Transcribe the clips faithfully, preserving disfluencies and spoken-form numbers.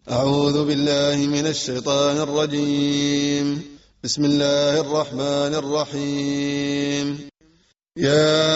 أعوذ بالله من الشيطان الرجيم. بسم الله الرحمن الرحيم. يا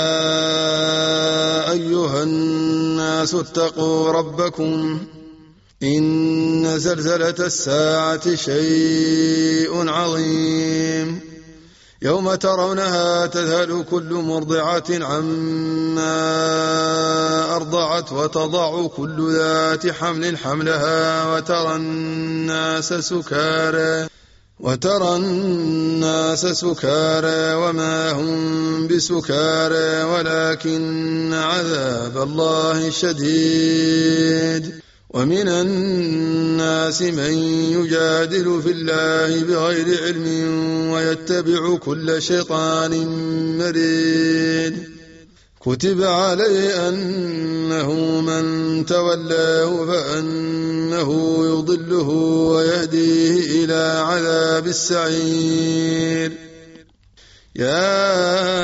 أيها الناس اتقوا ربكم إن زلزلة الساعة شيء عظيم يوم ترونها تذهل كل مرضعة عما أرضعت وتضع كل ذات حمل حملها وترى الناس سكارى وترى الناس سكارى وما هم بسكارى ولكن عذاب الله شديد. ومن الناس من يجادل في الله بغير علم ويتبع كل شيطان مريد. كتب عليه أنه من تولاه فأنه يضله ويهديه إلى عذاب السعير. يا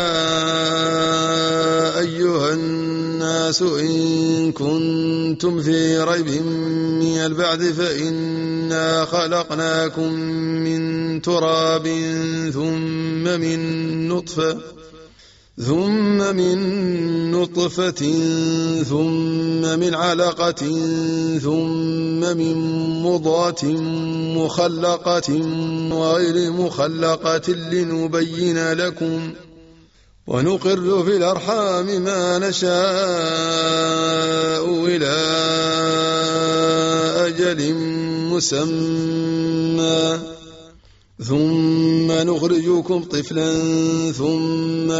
أيها الناس إن كنتم في ريب من البعث فإنا خلقناكم من تراب ثم من نطفة ثم من نطفة ثم من علقة ثم من مضغة مخلقة وغير مخلقة لنبين لكم ونقر في الأرحام ما نشاء إلى أجل مسمى ثم نخرجكم طفلا ثم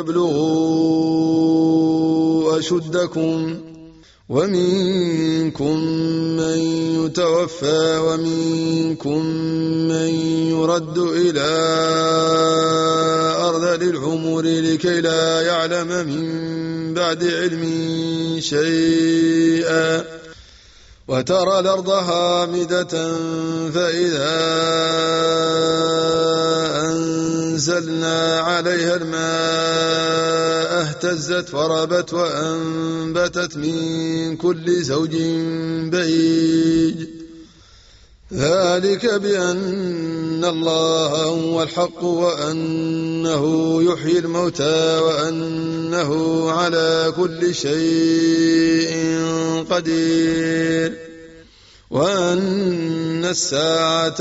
لتبلغوا أشدكم ومنكم من يتوفى ومنكم من يرد إلى أرذل العمر لكي لا يعلم من بعد علم شيئا. وترى الأرض هامدة فإذا أنزلنا عليها الماء اهتزت وربت وأنبتت من كل زوج بهيج. ذلك بأن الله هو الحق وأنه يحيي الموتى وأنه على كل شيء قدير وأن الساعة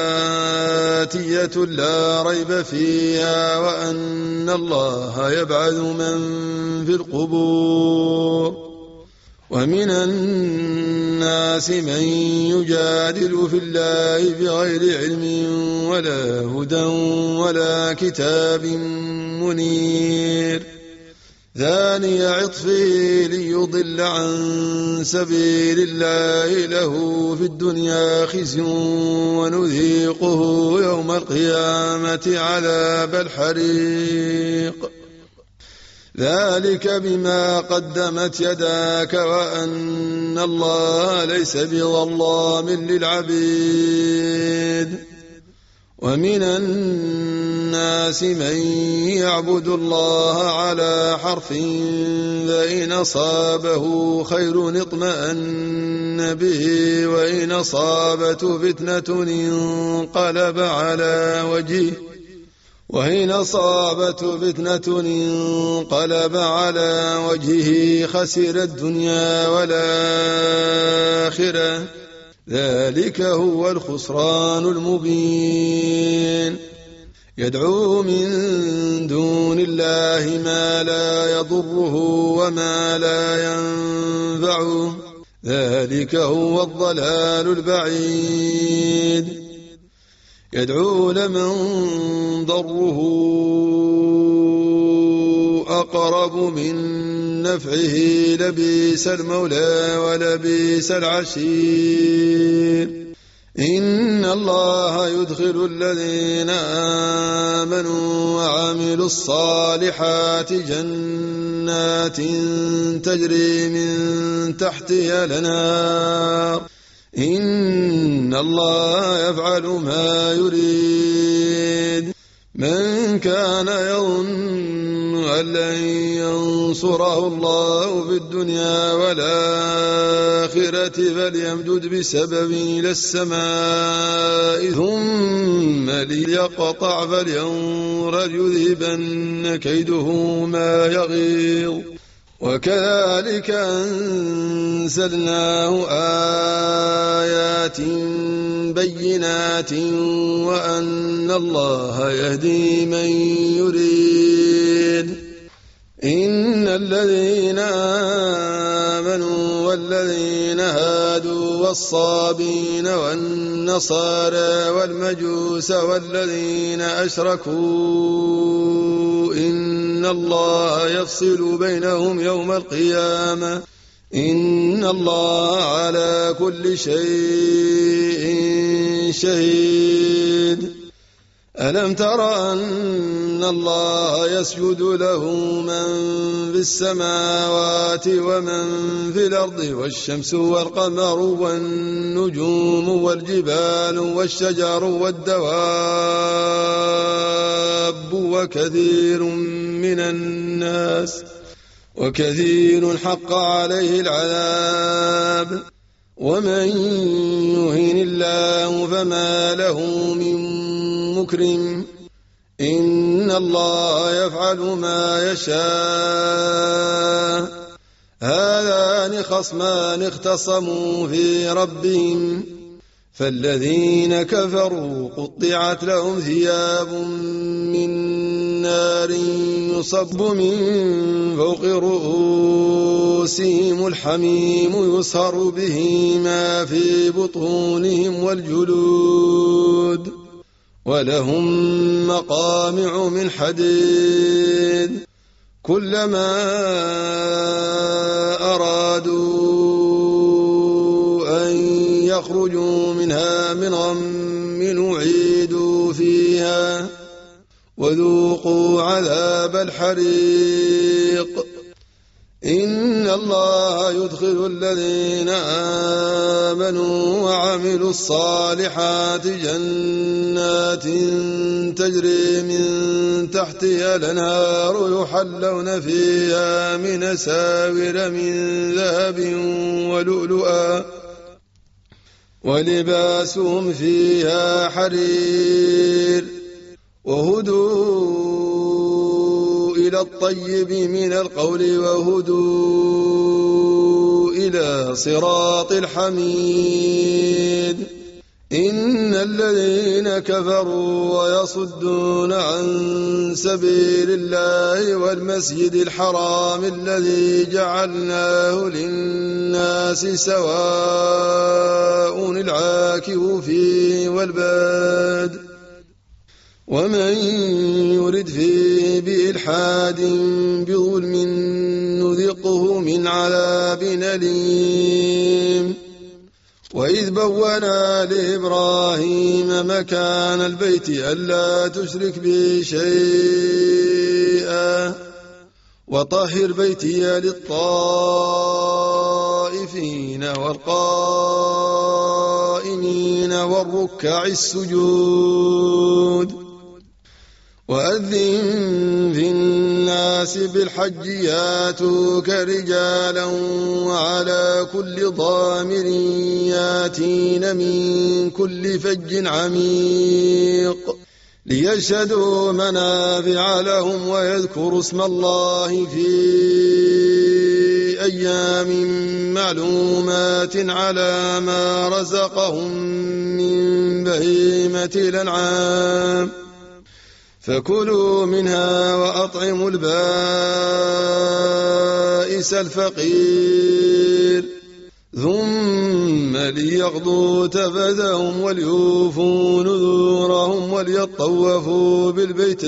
آتية لا ريب فيها وأن الله يبعث من في القبور. ومن الناس من يجادل في الله بغير علم ولا هدى ولا كتاب منير. ثاني عطفه ليضل عن سبيل الله له في الدنيا خزي ونذيقه يوم القيامة عذاب الحريق. ذلك بما قدمت يداك وأن الله ليس بظلام للعبيد. ومن الناس من يعبد الله على حرف فإن أصابه خير اطمأن به وإن أصابته فتنة انقلب على وجهه وإن أصابته فتنة انقلب على وجهه خسر الدنيا والآخرة. ذلك هو الخسران المبين. يدعو من دون الله ما لا يضره وما لا ينفعه. ذلك هو الضلال البعيد. يدعو لمن ضره أقرب من نفعه لبئس المولى ولبئس العشير. إن الله يدخل الذين آمنوا وعملوا الصالحات جنات تجري من تحتها الأنهار. إن الله يفعل ما يريد. من كان يظن أن لن ينصره الله في الدنيا والآخرة فليمدد بسبب إلى السماء ثم ليقطع فلينظر يذهبن كيده ما يغيظ وكذلك أنزلناه آيات بينات وأن الله يهدي من يريد إن الذين آمنوا والذين هادوا والصابين والنصارى والمجوس والذين أشركوا إن الله يفصل بينهم يوم القيامة إن الله على كل شيء شهيد ألم تر أن الله يسجد له من في السماوات ومن في الأرض والشمس والقمر والنجوم والجبال والشجر والدواب وكثير من الناس وكثير حق عليه العذاب ومن يهن الله فما له من مكرم إن الله يفعل ما يشاء هذان خصمان اختصموا في ربهم فالذين كفروا قطعت لهم ثياب من نار يصب من فوق رؤوسهم الحميم يصهر به ما في بطونهم والجلود ولهم مقامع من حديد كلما أرادوا أن يخرجوا منها من غم أعيدوا فيها وذوقوا عذاب الحريق إن الله يدخل الذين آمنوا وعملوا الصالحات جنات تجري من تحتها الأنهار يحلون فيها من أساور من ذهب ولؤلؤا ولباسهم فيها حرير وهدوا إلى الطيب من القول وهدوا إلى صراط الحميد إن الذين كفروا ويصدون عن سبيل الله والمسجد الحرام الذي جعلناه للناس سواء العاكف فيه والباد ومن يرد فيه بإلحاد بظلم نذقه من عذاب أليم وإذ بوأنا لإبراهيم مكان البيت ألا تشرك بي شيئا وطهر بيتي للطائفين والقائمين والركع السجود وأذن في الناس بالحج ياتوك رجالا وعلى كل ضامر ياتين من كل فج عميق ليشهدوا منافع لهم ويذكروا اسم الله في أيام معلومات على ما رزقهم من بهيمة الأنعام فكلوا منها وأطعموا البائس الفقير ثم ليقضوا تفثهم وليوفوا نذورهم وليطوفوا بالبيت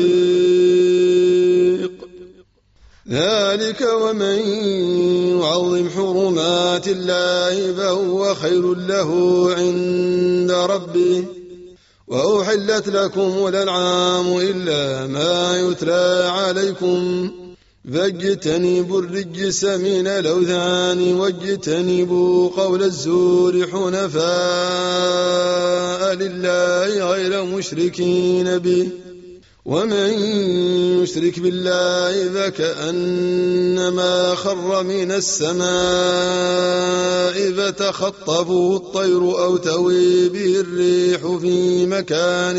العتيق ذلك ومن يعظم حرمات الله فهو خير له عند ربه وأحلت لكم الأنعام إلا ما يتلى عليكم فاجتنبوا الرجس من الأوثان واجتنبوا قول الزور حنفاء لله غير مشركين به ومن يشرك بالله فكأنما خر من السماء فتخطفه الطير أو تهوي به الريح في مكان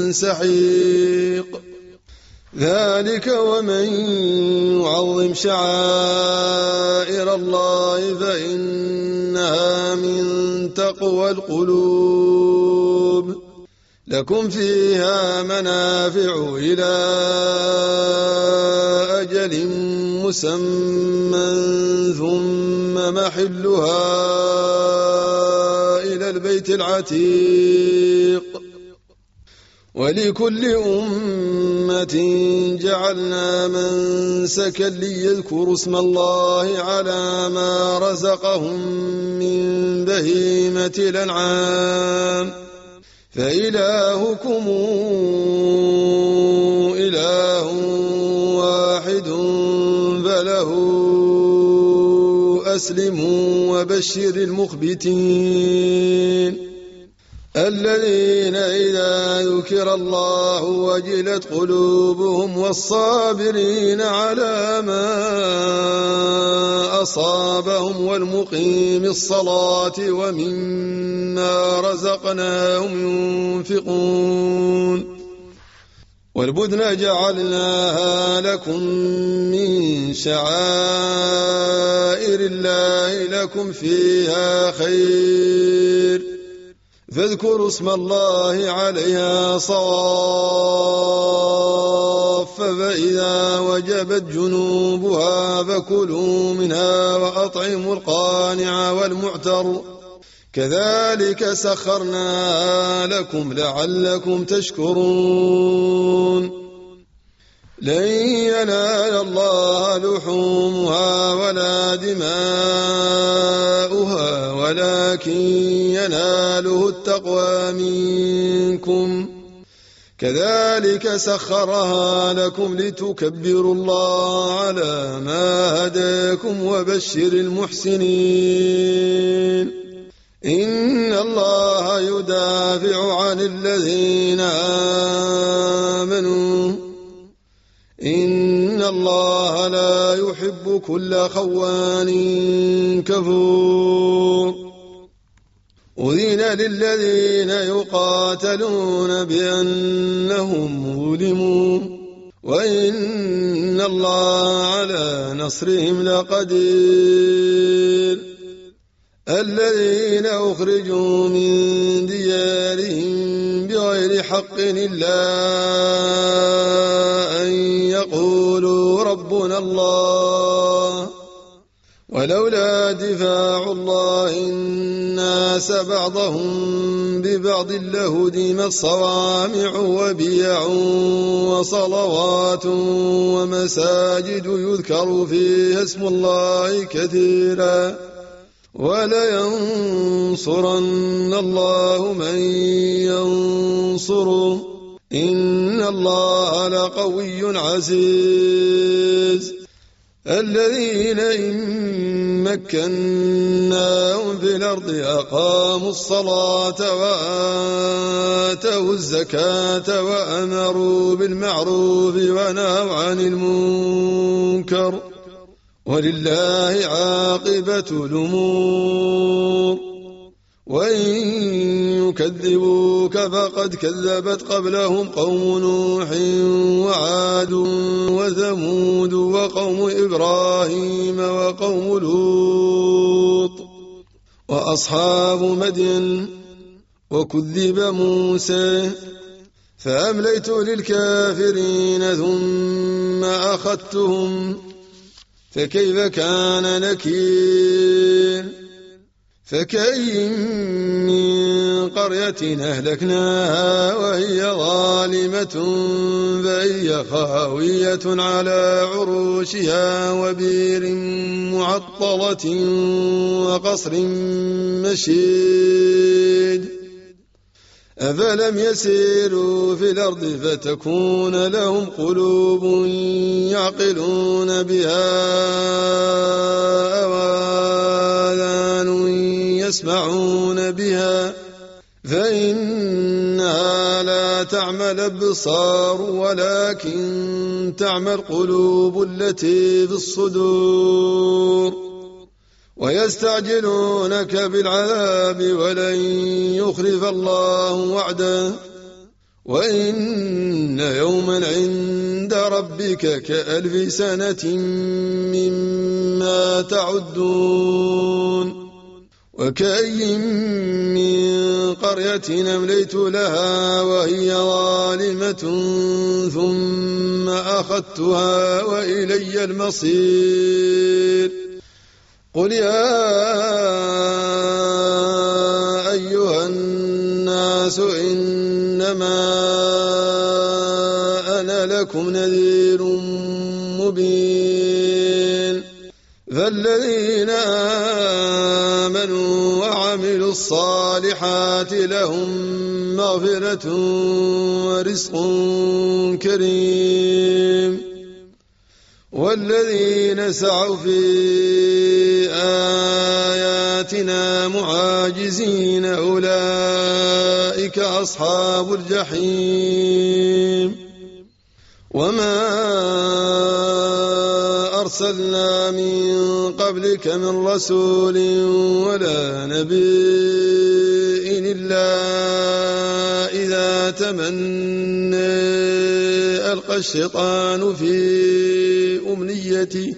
سحيق. ذلك ومن يعظم شعائر الله فإنها من تقوى القلوب. لكم فيها منافع إلى أجل مسمى ثم محلها إلى البيت العتيق. ولكل أمة جعلنا منسكا ليذكروا اسم الله على ما رزقهم من بهيمة الأنعام فإلهكم إله واحد فله أسلموا وبشر المخبتين الذين إذا ذكر الله وجلت قلوبهم والصابرين على ما أصابهم والمقيم الصلاة ومما رزقناهم ينفقون. والبدن جعلناها لكم من شعائر الله لكم فيها خير فاذكروا اسم الله عليها صواف فإذا وجبت جنوبها فكلوا منها وأطعموا القانع والمعتر كذلك سخرناها لكم لعلكم تشكرون. لن ينال الله لحومها ولا دماؤها ولكن يناله التقوى منكم كذلك سخرها لكم لتكبروا الله على ما هداكم وبشر المحسنين. إن الله يدافع عن الذين آمنوا إن الله لا يحب كل خوان كفور. أذن للذين يقاتلون بأنهم ظلموا وإن الله على نصرهم لقدير. الذين أخرجوا من ديارهم بغير حق إلا أن يقولوا ربنا الله ولولا دفاع الله الناس بعضهم ببعض لهدمت صوامع وبيع وصلوات ومساجد يذكر فيها اسم الله كثيرا ولينصرن الله من ينصره إن الله لقوي عزيز. الذين إن مكناهم في الأرض أقاموا الصلاة وآتوا الزكاة وأمروا بالمعروف ونهوا عن المنكر ولله عاقبة الأمور. وإن يكذبوك فقد كذبت قبلهم قوم نوح وعاد وثمود وقوم إبراهيم وقوم لوط وأصحاب مدين وكذب موسى فأمليت للكافرين ثم أخذتهم فكيف كان نكير. فكأي من قرية أهلكناها وهي ظالمة فهي خاوية على عروشها وبير معطلة وقصر مشيد. أفلم يسيروا في الأرض فتكون لهم قلوب يعقلون بها أو آذان يسمعون بها فإنها لا تعمى الأبصار ولكن تعمى القلوب التي في الصدور. ويستعجلونك بالعذاب ولن يخلف الله وعده وإن يوما عند ربك كألف سنة مما تعدون. وكأي من قرية أمليت لها وهي ظالمة ثم أخذتها وإلي المصير. قل يا أيها الناس إنما أنا لكم نذير مبين. فالذين آمنوا وعملوا الصالحات لهم مغفرة ورزق كريم. والذين سعوا في آياتنا معاجزين أولئك أصحاب الجحيم. وما أرسلنا من قبلك من رسول ولا نبي إلا إذا تمنى ألقى الشيطان في أمنيته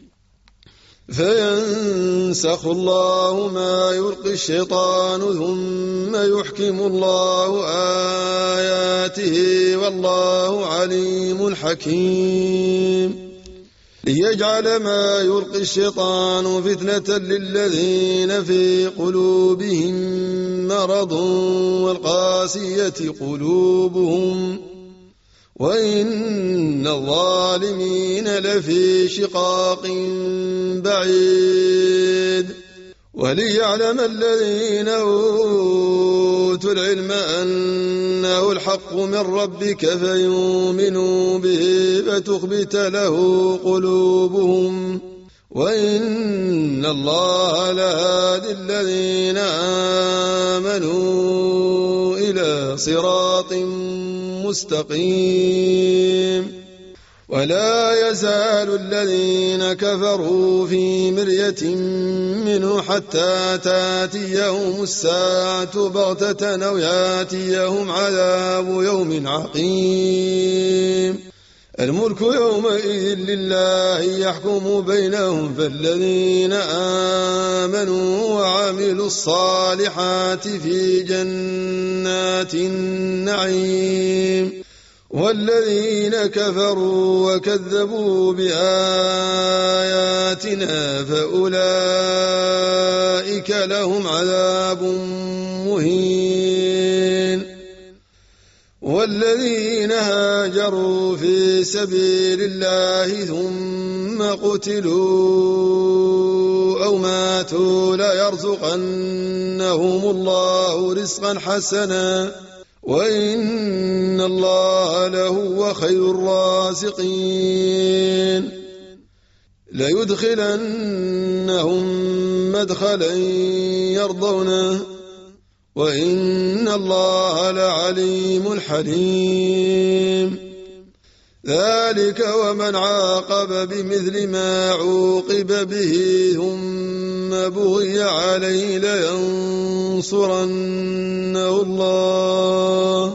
فينسخ الله ما يلقي الشيطان ثم يحكم الله آياته والله عليم حكيم. ليجعل ما يلقي الشيطان فتنة للذين في قلوبهم مرض والقاسية قلوبهم وإن الظالمين لفي شقاق بعيد. وليعلم الذين أوتوا العلم أنه الحق من ربك فيؤمنوا به فتخبت له قلوبهم وإن الله لهادي الذين آمنوا إلى صراط مستقيم. ولا يزال الذين كفروا في مرية منه حتى تاتيهم الساعة بغتة أو ياتيهم عذاب يوم عقيم. الملك يومئذ لله يحكم بينهم فالذين آمنوا وعملوا الصالحات في جنات النعيم. والذين كفروا وكذبوا بآياتنا فأولئك لهم عذاب مهين. والذين هاجروا في سبيل الله ثم قتلوا أو ماتوا ليرزقنهم الله رزقا حسنا وإن الله لهو خير الرازقين. ليدخلنهم مدخلا يرضونه وإن الله لعليم حليم. ذلك ومن عاقب بمثل ما عوقب به ثم بغي عليه لينصرنه الله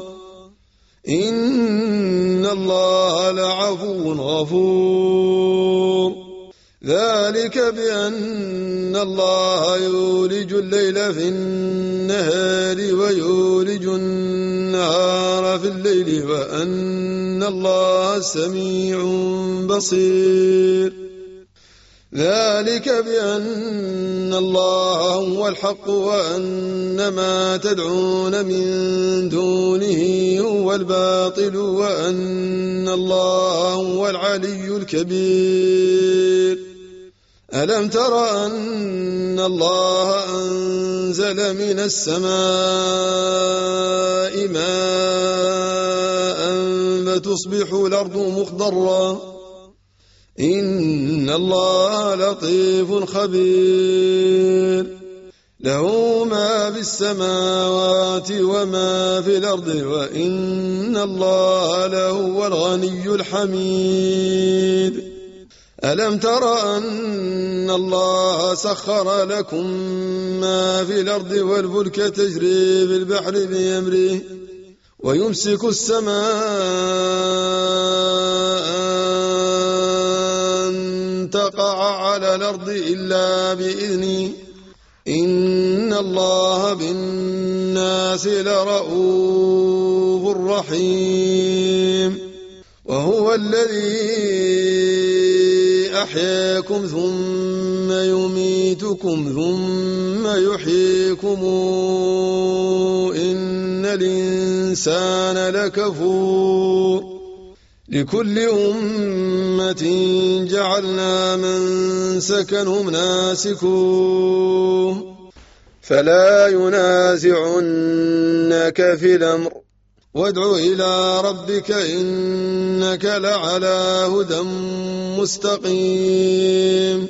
إن الله لعفو غفور. ذلك بأن الله يولج الليل في النهار ويولج النهار في الليل وأن الله سميع بصير. ذلك بأن الله هو الحق وأن ما تدعون من دونه هو الباطل وأن الله هو العلي الكبير. ألم تر أن الله أنزل من السماء ماء فتصبح الأرض مخضرا إن الله لطيف خبير. له ما في السماوات وما في الأرض وإن الله لهو الغني الحميد. ألم تر أن الله سخر لكم ما في الأرض والفلك تجري في البحر بأمره ويمسك السماء أن تقع على الأرض إلا بإذنه إن الله بالناس لرؤوف رحيم. وهو الذي أحياكم ثم يميتكم ثم يحييكم إن الإنسان لكفور. لكل أمة جعلنا منسكا هم ناسكوه فلا ينازعنك في الأمر وادع إلى ربك إنك لعلى هدى مستقيم.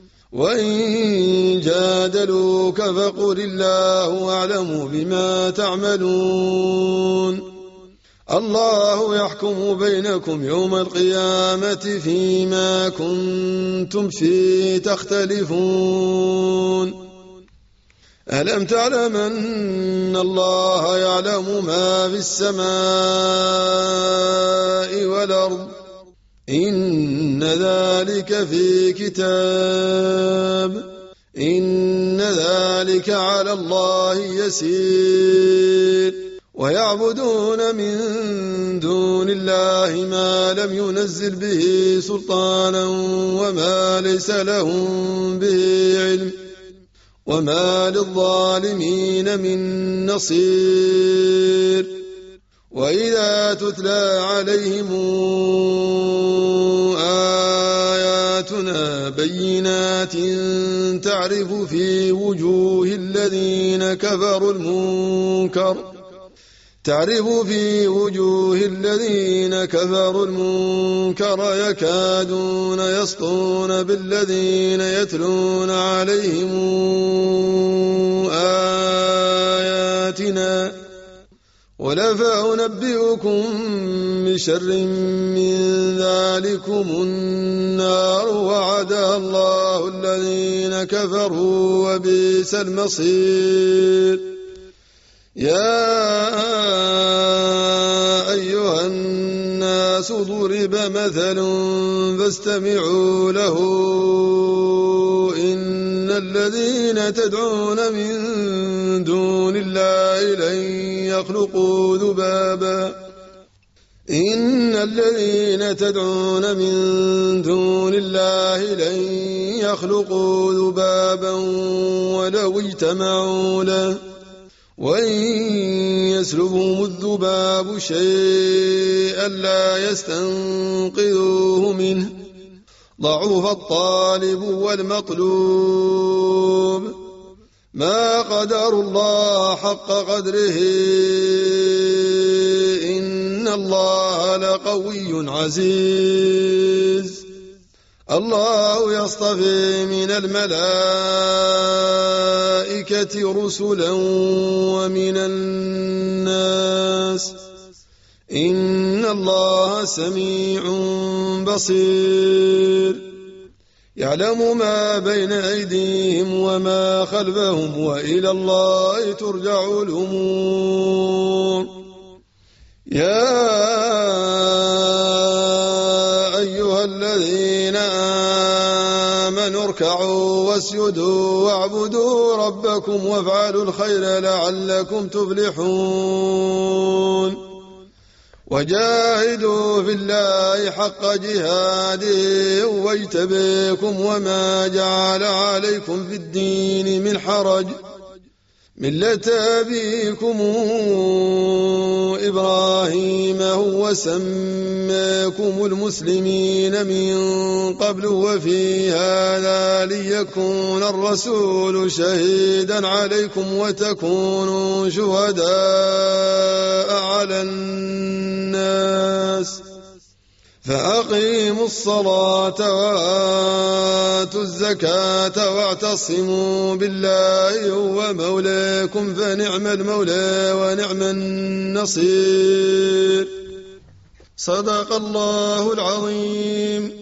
وإن جادلوك فقل الله أعلم بما تعملون. الله يحكم بينكم يوم القيامة فيما كنتم فيه تختلفون. ألم تعلم أن الله يعلم ما في السماء والأرض إن ذلك في كتاب إن ذلك على الله يسير. ويعبدون من دون الله ما لم ينزل به سلطانا وما ليس لهم به علم وما للظالمين من نصير. وإذا تتلى عليهم آياتنا بينات تعرف في وجوه الذين كفروا المنكر تعرف في وجوه الذين كفروا المنكر يكادون يسطون بالذين يتلون عليهم آياتنا. قل فأنبئكم بشر من ذلكم النار وعدها الله الذين كفروا وبئس المصير. يا أيها الناس ضرب مثل فاستمعوا له إن الذين تدعون من دون الله لن يخلقوا ذبابا إن الذين تدعون من دون الله لن يخلقوا ذبابا ولو اجتمعوا له وإن يسلبهم الذباب شيئا لا يستنقذوه منه ضعف الطالب والمطلوب. ما قدروا الله حق قدره إن الله لقوي عزيز. الله يصطفي من الملائكة رسلا ومن الناس إن الله سميع بصير. يعلم ما بين أيديهم وما خلفهم وإلى الله ترجع الأمور. يا أيها الذين آمنوا اركعوا واسجدوا واعبدوا ربكم وافعلوا الخير لعلكم تفلحون. وجاهدوا في الله حق جهاده واجتبيكم وما جعل عليكم في الدين من حرج ملة أبيكم إبراهيم هو سماكم المسلمين من قبل وفي هذا ليكون الرسول شهيدا عليكم وتكونوا شهداء على الناس فأقيموا الصلاة وآتوا الزكاة واعتصموا بالله هو مولاكم فنعم المولى ونعم النصير. صدق الله العظيم.